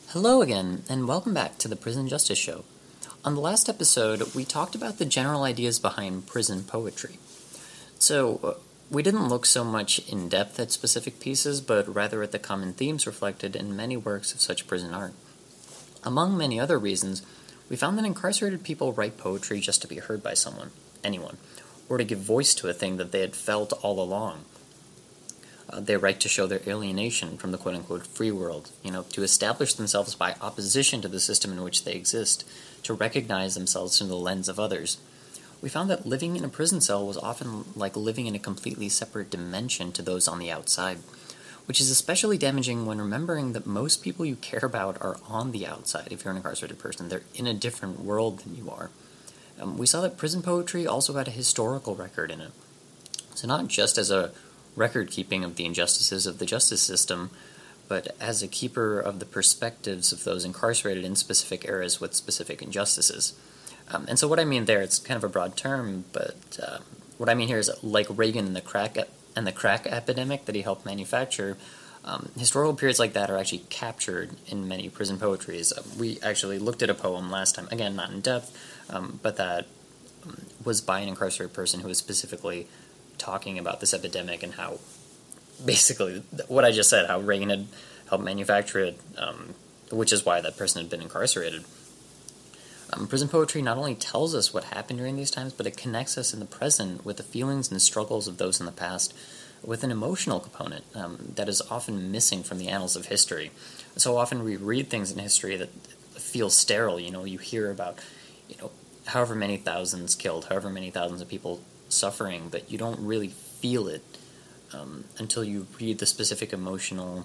Hello again, and welcome back to the Prison Justice Show. On the last episode, we talked about the general ideas behind prison poetry. We didn't look so much in depth at specific pieces, but rather at the common themes reflected in many works of such prison art. Among many other reasons, we found that incarcerated people write poetry just to be heard by anyone, or to give voice to a thing that they had felt all along. They write to show their alienation from the quote-unquote free world, to establish themselves by opposition to the system in which they exist, to recognize themselves through the lens of others. We found that living in a prison cell was often like living in a completely separate dimension to those on the outside, which is especially damaging when remembering that most people you care about are on the outside. If you're an incarcerated person, they're in a different world than you are. We saw that prison poetry also had a historical record in it. So not just as a record-keeping of the injustices of the justice system, but as a keeper of the perspectives of those incarcerated in specific eras with specific injustices. And so what I mean there, it's kind of a broad term, but what I mean here is like Reagan and the crack epidemic that he helped manufacture. Historical periods like that are actually captured in many prison poetries. We actually looked at a poem last time, again, not in depth, but that was by an incarcerated person who was specifically talking about this epidemic and how, basically, what I just said, how Reagan had helped manufacture it, which is why that person had been incarcerated. Prison poetry not only tells us what happened during these times, but it connects us in the present with the feelings and struggles of those in the past, with an emotional component that is often missing from the annals of history. So often we read things in history that feel sterile. You hear about, however many thousands killed, however many thousands of people suffering, but you don't really feel it until you read the specific emotional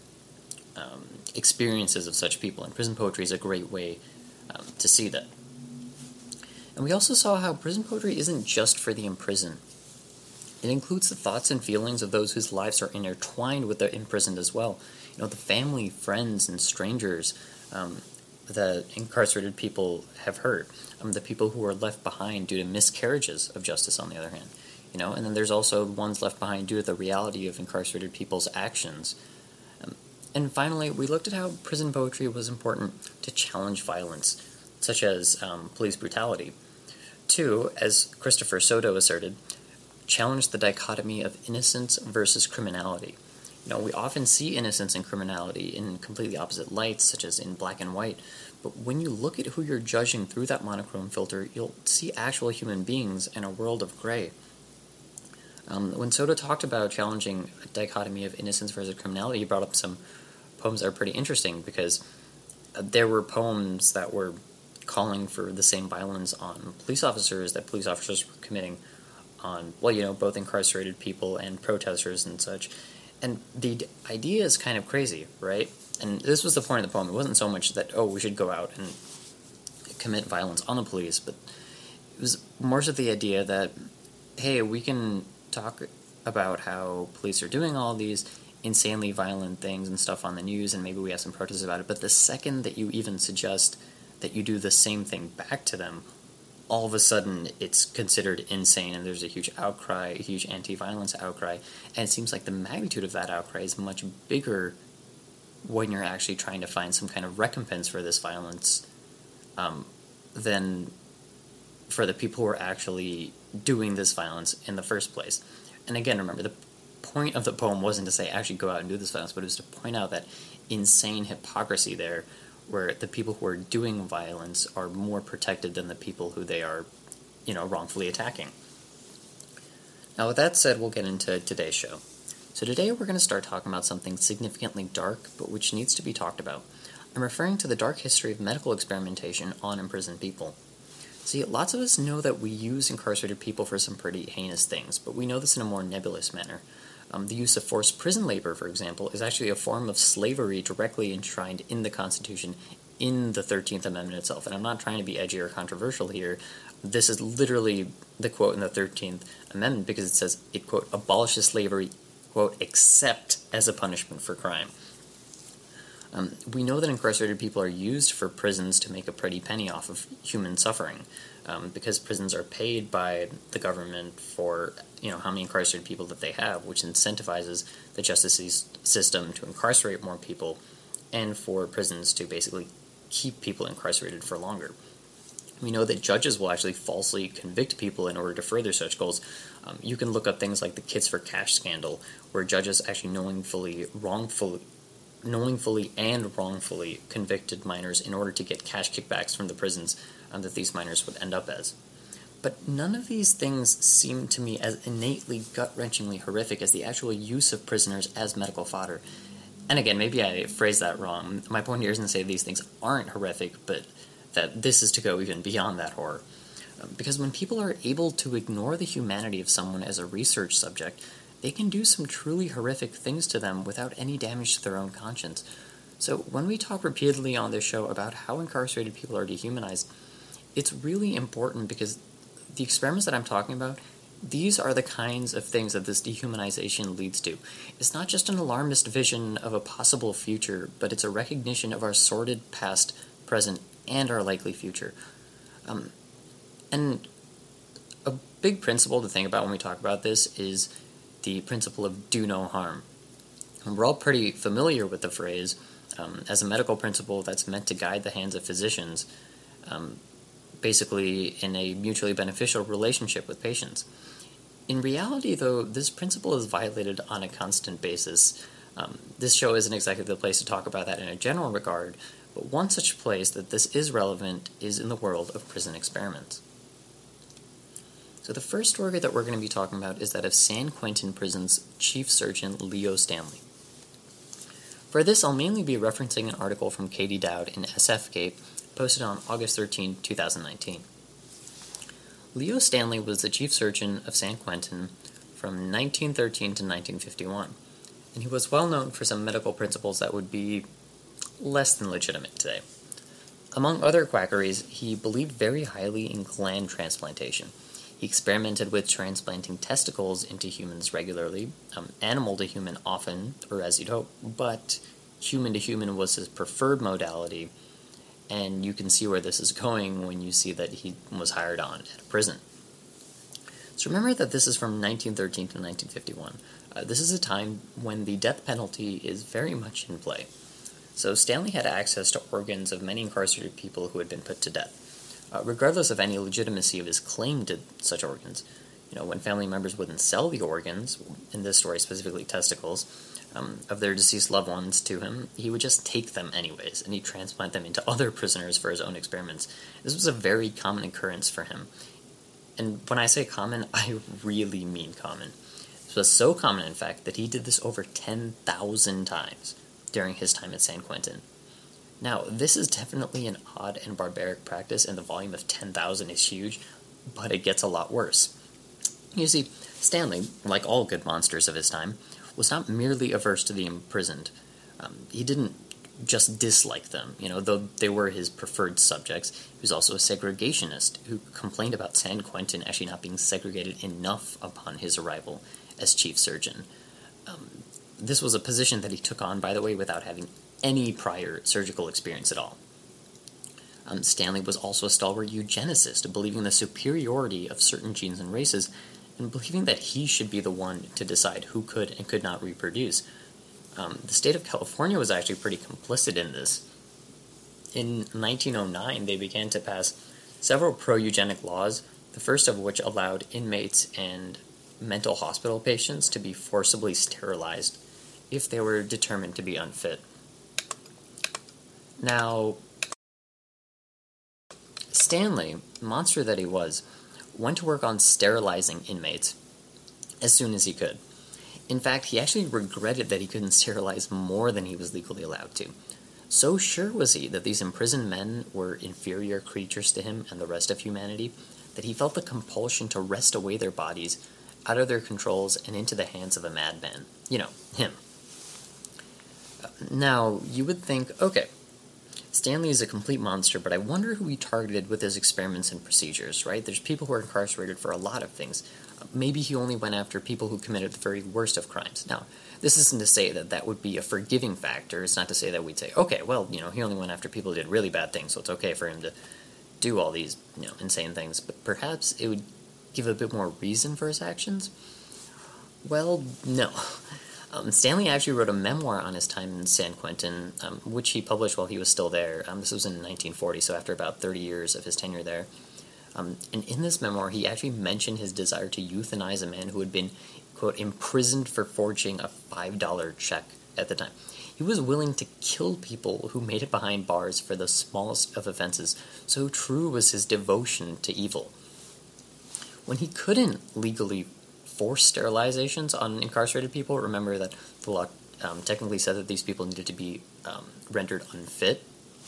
experiences of such people, and prison poetry is a great way to see that. And we also saw how prison poetry isn't just for the imprisoned. It includes the thoughts and feelings of those whose lives are intertwined with the imprisoned as well. The family, friends, and strangers that incarcerated people have hurt, the people who are left behind due to miscarriages of justice, on the other hand, and then there's also ones left behind due to the reality of incarcerated people's actions. And finally, we looked at how prison poetry was important to challenge violence, such as police brutality. To, as Christopher Soto asserted, challenge the dichotomy of innocence versus criminality. We often see innocence and criminality in completely opposite lights, such as in black and white, but when you look at who you're judging through that monochrome filter, you'll see actual human beings in a world of gray. When Soto talked about challenging a dichotomy of innocence versus criminality, he brought up some poems that are pretty interesting, because there were poems that were calling for the same violence on police officers that police officers were committing on, both incarcerated people and protesters and such. And the idea is kind of crazy, right? And this was the point of the poem. It wasn't so much that, we should go out and commit violence on the police, but it was more so the idea that, hey, we can talk about how police are doing all these insanely violent things and stuff on the news, and maybe we have some protests about it, but the second that you even suggest that you do the same thing back to them, all of a sudden it's considered insane, and there's a huge outcry, a huge anti-violence outcry, and it seems like the magnitude of that outcry is much bigger when you're actually trying to find some kind of recompense for this violence than for the people who are actually doing this violence in the first place. And again, remember, the point of the poem wasn't to say actually go out and do this violence, but it was to point out that insane hypocrisy there, where the people who are doing violence are more protected than the people who they are, wrongfully attacking. Now, with that said, we'll get into today's show. So today we're going to start talking about something significantly dark, but which needs to be talked about. I'm referring to the dark history of medical experimentation on imprisoned people. See, lots of us know that we use incarcerated people for some pretty heinous things, but we know this in a more nebulous manner. The use of forced prison labor, for example, is actually a form of slavery directly enshrined in the Constitution in the 13th Amendment itself. And I'm not trying to be edgy or controversial here. This is literally the quote in the 13th Amendment, because it says it, quote, abolishes slavery, quote, except as a punishment for crime. We know that incarcerated people are used for prisons to make a pretty penny off of human suffering, because prisons are paid by the government for how many incarcerated people that they have, which incentivizes the justice system to incarcerate more people and for prisons to basically keep people incarcerated for longer. We know that judges will actually falsely convict people in order to further such goals. You can look up things like the Kids for Cash scandal, where judges actually knowingfully and wrongfully convicted minors in order to get cash kickbacks from the prisons that these minors would end up as. But none of these things seem to me as innately gut-wrenchingly horrific as the actual use of prisoners as medical fodder. And again, maybe I phrased that wrong. My point here isn't to say these things aren't horrific, but that this is to go even beyond that horror. Because when people are able to ignore the humanity of someone as a research subject, they can do some truly horrific things to them without any damage to their own conscience. So when we talk repeatedly on this show about how incarcerated people are dehumanized, it's really important because the experiments that I'm talking about, these are the kinds of things that this dehumanization leads to. It's not just an alarmist vision of a possible future, but it's a recognition of our sordid past, present, and our likely future. And a big principle to think about when we talk about this is the principle of do no harm. And we're all pretty familiar with the phrase as a medical principle that's meant to guide the hands of physicians, basically in a mutually beneficial relationship with patients. In reality, though, this principle is violated on a constant basis. This show isn't exactly the place to talk about that in a general regard, but one such place that this is relevant is in the world of prison experiments. So the first story that we're going to be talking about is that of San Quentin Prison's chief surgeon, Leo Stanley. For this, I'll mainly be referencing an article from Katie Dowd in SFGate, posted on August 13, 2019. Leo Stanley was the chief surgeon of San Quentin from 1913 to 1951, and he was well known for some medical principles that would be less than legitimate today. Among other quackeries, he believed very highly in gland transplantation. He experimented with transplanting testicles into humans regularly, animal to human often, or as you'd hope, but human to human was his preferred modality, and you can see where this is going when you see that he was hired on at a prison. So remember that this is from 1913 to 1951. This is a time when the death penalty is very much in play. So Stanley had access to organs of many incarcerated people who had been put to death. Regardless of any legitimacy of his claim to such organs. When family members wouldn't sell the organs, in this story specifically testicles, of their deceased loved ones to him, he would just take them anyways, and he'd transplant them into other prisoners for his own experiments. This was a very common occurrence for him. And when I say common, I really mean common. This was so common, in fact, that he did this over 10,000 times during his time at San Quentin. Now, this is definitely an odd and barbaric practice, and the volume of 10,000 is huge, but it gets a lot worse. You see, Stanley, like all good monsters of his time, was not merely averse to the imprisoned. He didn't just dislike them, though they were his preferred subjects. He was also a segregationist who complained about San Quentin actually not being segregated enough upon his arrival as chief surgeon. This was a position that he took on, by the way, without having any prior surgical experience at all. Stanley was also a stalwart eugenicist, believing in the superiority of certain genes and races, and believing that he should be the one to decide who could and could not reproduce. The state of California was actually pretty complicit in this. In 1909, they began to pass several pro-eugenic laws, the first of which allowed inmates and mental hospital patients to be forcibly sterilized if they were determined to be unfit. Now, Stanley, monster that he was, went to work on sterilizing inmates as soon as he could. In fact, he actually regretted that he couldn't sterilize more than he was legally allowed to. So sure was he that these imprisoned men were inferior creatures to him and the rest of humanity, that he felt the compulsion to wrest away their bodies out of their controls and into the hands of a madman. Him. Now, you would think, okay, Stanley is a complete monster, but I wonder who he targeted with his experiments and procedures, right? There's people who are incarcerated for a lot of things. Maybe he only went after people who committed the very worst of crimes. Now, this isn't to say that that would be a forgiving factor. It's not to say that we'd say, okay, well, he only went after people who did really bad things, so it's okay for him to do all these, insane things. But perhaps it would give a bit more reason for his actions? Well, no. Stanley actually wrote a memoir on his time in San Quentin, which he published while he was still there. This was in 1940, so after about 30 years of his tenure there. And in this memoir, he actually mentioned his desire to euthanize a man who had been, quote, imprisoned for forging a $5 check at the time. He was willing to kill people who made it behind bars for the smallest of offenses, so true was his devotion to evil. When he couldn't legally force sterilizations on incarcerated people, remember that the law technically said that these people needed to be rendered unfit,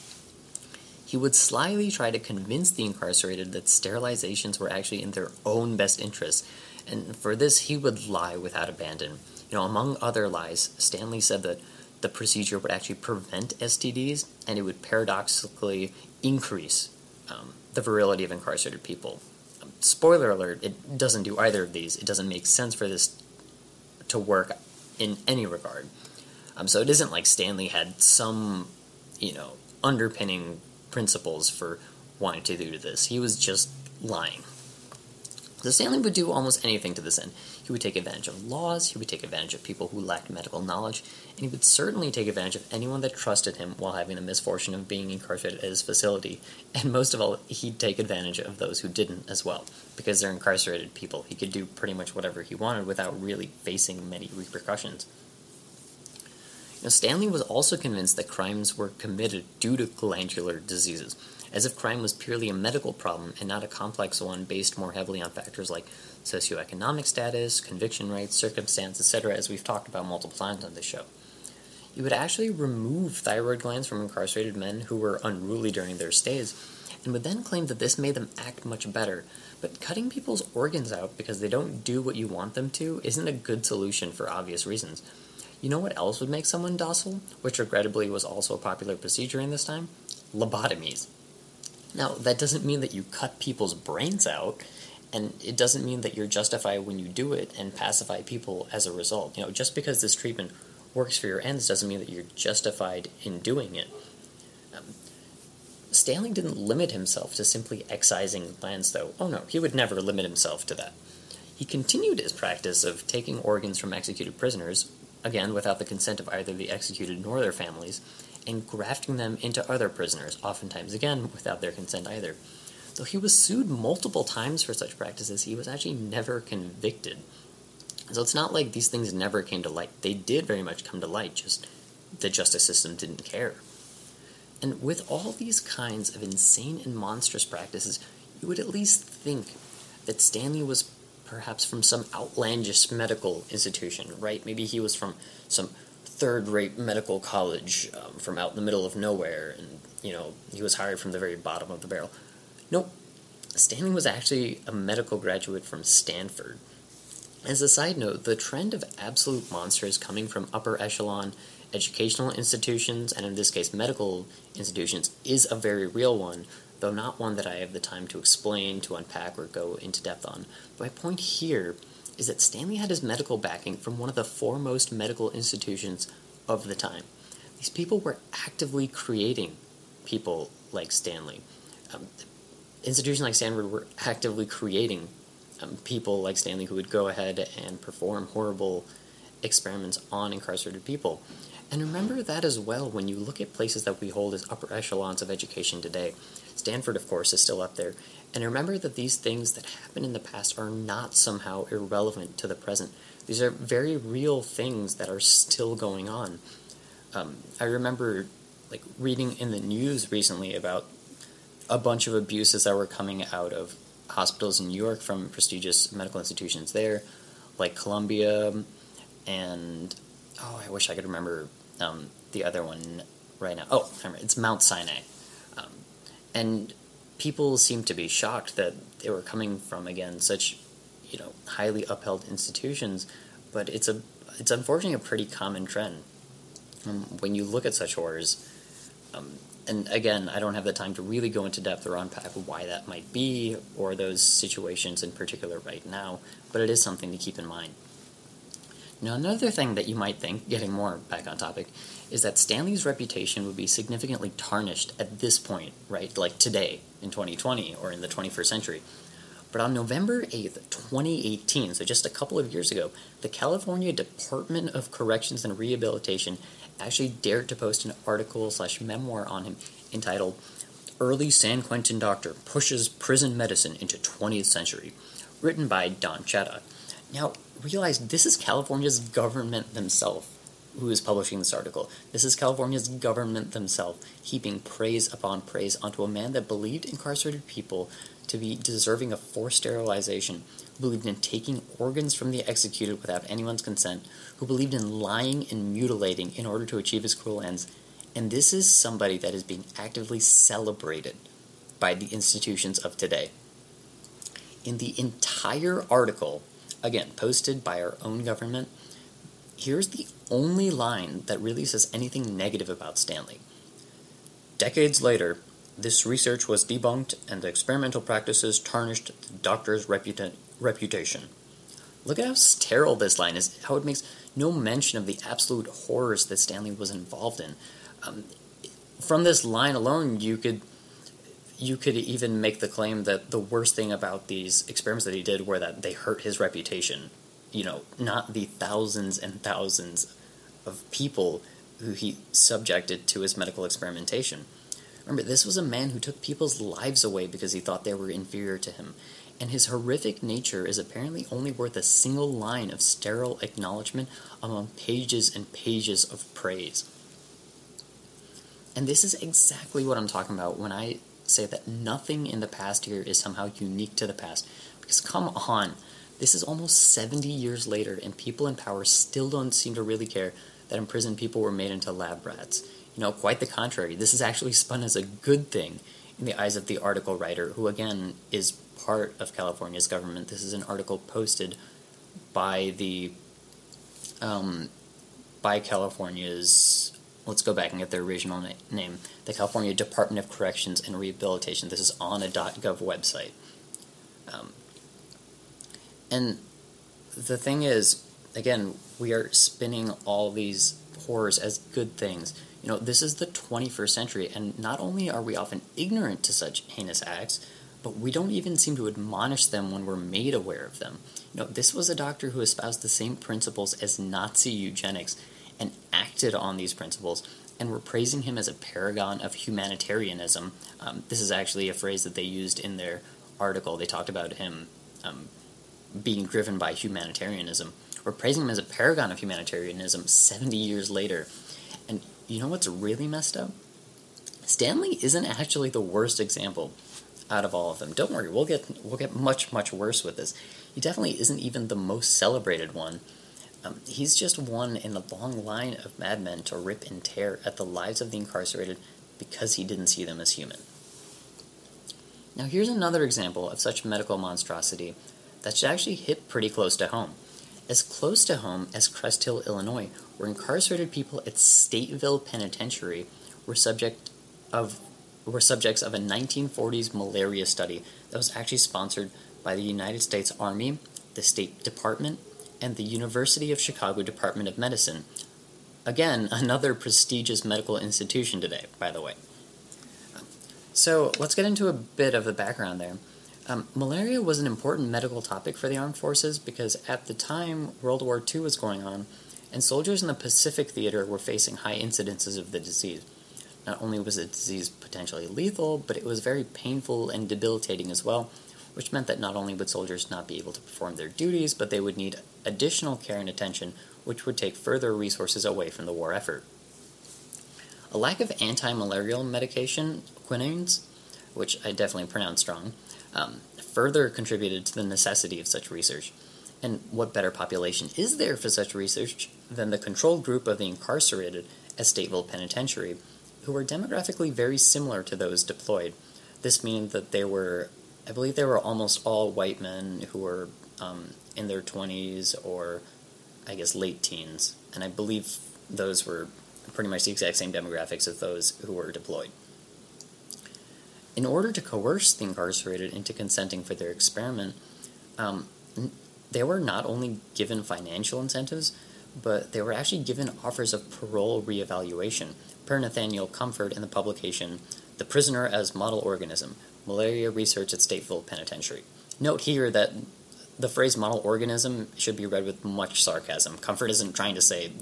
he would slyly try to convince the incarcerated that sterilizations were actually in their own best interests, and for this he would lie without abandon. Among other lies, Stanley said that the procedure would actually prevent STDs, and it would paradoxically increase the virility of incarcerated people. Spoiler alert, it doesn't do either of these. It doesn't make sense for this to work in any regard. So it isn't like Stanley had some, underpinning principles for wanting to do this. He was just lying. So Stanley would do almost anything to this end. He would take advantage of laws, he would take advantage of people who lacked medical knowledge, and he would certainly take advantage of anyone that trusted him while having the misfortune of being incarcerated at his facility. And most of all, he'd take advantage of those who didn't as well. Because they're incarcerated people, he could do pretty much whatever he wanted without really facing many repercussions. Stanley was also convinced that crimes were committed due to glandular diseases, as if crime was purely a medical problem and not a complex one based more heavily on factors like socioeconomic status, conviction rates, circumstance, etc., as we've talked about multiple times on this show. He would actually remove thyroid glands from incarcerated men who were unruly during their stays, and would then claim that this made them act much better. But cutting people's organs out because they don't do what you want them to isn't a good solution for obvious reasons. You know what else would make someone docile, which regrettably was also a popular procedure in this time? Lobotomies. Now, that doesn't mean that you cut people's brains out, and it doesn't mean that you're justified when you do it and pacify people as a result. Just because this treatment works for your ends doesn't mean that you're justified in doing it. Stanley didn't limit himself to simply excising glands, though. Oh no, he would never limit himself to that. He continued his practice of taking organs from executed prisoners, again without the consent of either the executed nor their families, and grafting them into other prisoners, oftentimes again without their consent either. Though he was sued multiple times for such practices, he was actually never convicted. So it's not like these things never came to light. They did very much come to light, just the justice system didn't care. And with all these kinds of insane and monstrous practices, you would at least think that Stanley was perhaps from some outlandish medical institution, right? Maybe he was from some third-rate medical college from out in the middle of nowhere, and, he was hired from the very bottom of the barrel. Nope. Stanley was actually a medical graduate from Stanford. As a side note, the trend of absolute monsters coming from upper echelon educational institutions, and in this case medical institutions, is a very real one, though not one that I have the time to explain, to unpack, or go into depth on. My point here is that Stanley had his medical backing from one of the foremost medical institutions of the time. These people were actively creating people like Stanley. Institutions like Stanford were actively creating people like Stanley who would go ahead and perform horrible experiments on incarcerated people. And remember that as well when you look at places that we hold as upper echelons of education today. Stanford, of course, is still up there. And remember that these things that happened in the past are not somehow irrelevant to the present. These are very real things that are still going on. I remember reading in the news recently about a bunch of abuses that were coming out of hospitals in New York from prestigious medical institutions there, like Columbia, and I wish I could remember the other one right now. Oh, it's Mount Sinai. And people seem to be shocked that they were coming from, again, such highly upheld institutions, but it's unfortunately a pretty common trend when you look at such horrors. And again, I don't have the time to really go into depth or unpack why that might be, or those situations in particular right now, but it is something to keep in mind. Now, another thing that you might think, getting more back on topic, is that Stanley's reputation would be significantly tarnished at this point, right? Like today, in 2020, or in the 21st century. But on November 8th, 2018, so just a couple of years ago, the California Department of Corrections and Rehabilitation actually dared to post an article/memoir on him entitled Early San Quentin Doctor Pushes Prison Medicine into 20th Century, written by Don Chetta. Now, realize this is California's government themselves who is publishing this article. This is California's government themselves heaping praise upon praise onto a man that believed incarcerated people to be deserving of forced sterilization, who believed in taking organs from the executed without anyone's consent, who believed in lying and mutilating in order to achieve his cruel ends. And this is somebody that is being actively celebrated by the institutions of today. In the entire article, again, posted by our own government, here's the only line that really says anything negative about Stanley. Decades later, this research was debunked and the experimental practices tarnished the doctor's reputation. Look at how sterile this line is, how it makes no mention of the absolute horrors that Stanley was involved in. From this line alone, you could even make the claim that the worst thing about these experiments that he did were that they hurt his reputation. Not the thousands and thousands of people who he subjected to his medical experimentation. Remember, this was a man who took people's lives away because he thought they were inferior to him, and his horrific nature is apparently only worth a single line of sterile acknowledgement among pages and pages of praise. And this is exactly what I'm talking about when I say that nothing in the past here is somehow unique to the past. Because come on, this is almost 70 years later, and people in power still don't seem to really care that imprisoned people were made into lab rats. Quite the contrary. This is actually spun as a good thing in the eyes of the article writer, who again is part of California's government. This is an article posted by by California's, let's go back and get their original name, the California Department of Corrections and Rehabilitation. This is on a .gov website. And the thing is, again, we are spinning all these horrors as good things. This is the 21st century, and not only are we often ignorant to such heinous acts, but we don't even seem to admonish them when we're made aware of them. This was a doctor who espoused the same principles as Nazi eugenics and acted on these principles, and we're praising him as a paragon of humanitarianism. This is actually a phrase that they used in their article. They talked about him being driven by humanitarianism. We're praising him as a paragon of humanitarianism 70 years later. And you know what's really messed up? Stanley isn't actually the worst example out of all of them. Don't worry, we'll get much, much worse with this. He definitely isn't even the most celebrated one. He's just one in the long line of madmen to rip and tear at the lives of the incarcerated because he didn't see them as human. Now here's another example of such medical monstrosity that should actually hit pretty close to home. As close to home as Crest Hill, Illinois, where incarcerated people at Stateville Penitentiary were subjects of a 1940s malaria study that was actually sponsored by the United States Army, the State Department, and the University of Chicago Department of Medicine. Again, another prestigious medical institution today, by the way. So let's get into a bit of the background there. Malaria was an important medical topic for the armed forces because at the time World War II was going on, and soldiers in the Pacific Theater were facing high incidences of the disease. Not only was the disease potentially lethal, but it was very painful and debilitating as well, which meant that not only would soldiers not be able to perform their duties, but they would need additional care and attention, which would take further resources away from the war effort. A lack of anti-malarial medication, quinines, which I definitely pronounced wrong, further contributed to the necessity of such research. And what better population is there for such research than the control group of the incarcerated at Stateville Penitentiary, who were demographically very similar to those deployed. This means that I believe they were almost all white men who were in their 20s or, I guess, late teens. And I believe those were pretty much the exact same demographics as those who were deployed. In order to coerce the incarcerated into consenting for their experiment, they were not only given financial incentives, but they were actually given offers of parole reevaluation, per Nathaniel Comfort in the publication The Prisoner as Model Organism, Malaria Research at Stateville Penitentiary. Note here that the phrase model organism should be read with much sarcasm. Comfort isn't trying to say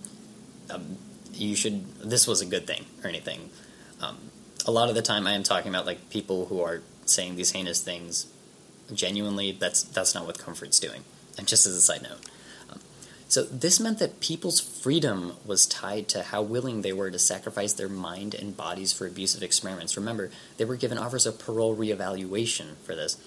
this was a good thing or anything. A lot of the time I am talking about like people who are saying these heinous things genuinely. That's not what Comfort's doing. And just as a side note. So this meant that people's freedom was tied to how willing they were to sacrifice their mind and bodies for abusive experiments. Remember, they were given offers of parole reevaluation for this.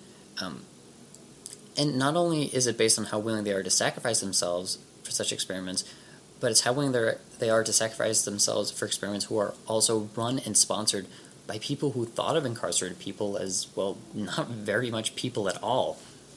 And not only is it based on how willing they are to sacrifice themselves for such experiments, but it's how willing they are to sacrifice themselves for experiments who are also run and sponsored by people who thought of incarcerated people as, well, not very much people at all.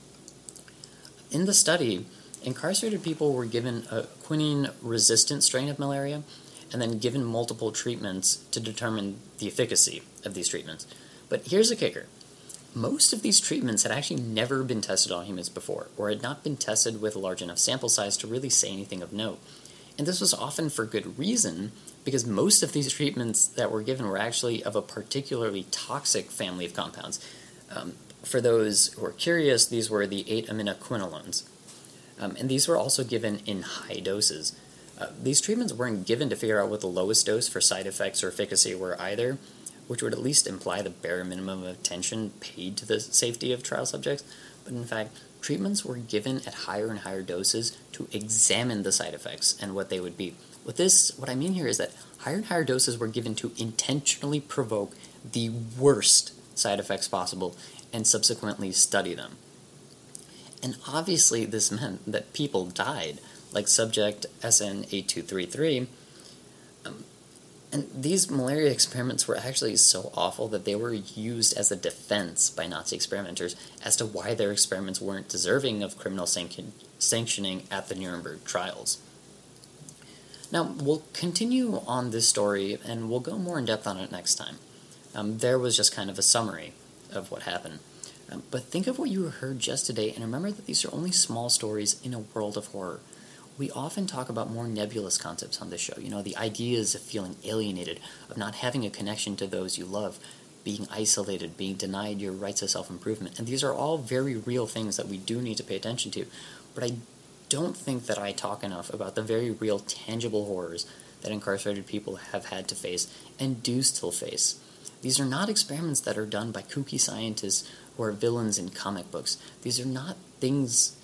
In the study, incarcerated people were given a quinine-resistant strain of malaria and then given multiple treatments to determine the efficacy of these treatments. But here's the kicker. Most of these treatments had actually never been tested on humans before, or had not been tested with a large enough sample size to really say anything of note. And this was often for good reason, because most of these treatments that were given were actually of a particularly toxic family of compounds. For those who are curious, these were the 8-aminoquinolones. And these were also given in high doses. These treatments weren't given to figure out what the lowest dose for side effects or efficacy were either, which would at least imply the bare minimum of attention paid to the safety of trial subjects, but in fact, treatments were given at higher and higher doses to examine the side effects and what they would be. What I mean here is that higher and higher doses were given to intentionally provoke the worst side effects possible and subsequently study them. And obviously this meant that people died, like subject SN8233, and these malaria experiments were actually so awful that they were used as a defense by Nazi experimenters as to why their experiments weren't deserving of criminal sanctioning at the Nuremberg trials. Now, we'll continue on this story, and we'll go more in depth on it next time. There was just kind of a summary of what happened. But think of what you heard just today, and remember that these are only small stories in a world of horror. We often talk about more nebulous concepts on this show, the ideas of feeling alienated, of not having a connection to those you love, being isolated, being denied your rights of self-improvement, and these are all very real things that we do need to pay attention to, but I don't think that I talk enough about the very real, tangible horrors that incarcerated people have had to face, and do still face. These are not experiments that are done by kooky scientists who are villains in comic books. These are not things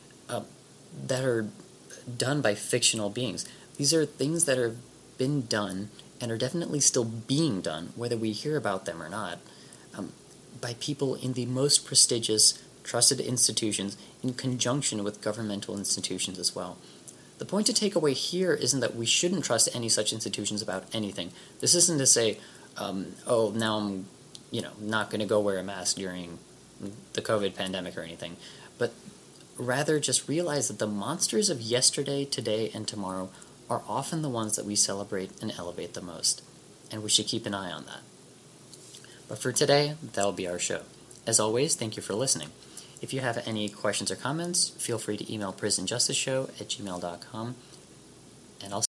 that are done by fictional beings. These are things that have been done and are definitely still being done, whether we hear about them or not, by people in the most prestigious, trusted institutions in conjunction with governmental institutions as well. The point to take away here isn't that we shouldn't trust any such institutions about anything. This isn't to say, now I'm, not going to go wear a mask during the COVID pandemic or anything, but rather just realize that the monsters of yesterday, today, and tomorrow are often the ones that we celebrate and elevate the most, and we should keep an eye on that. But for today, that'll be our show. As always, thank you for listening. If you have any questions or comments, feel free to email prisonjusticeshow@gmail.com, and I'll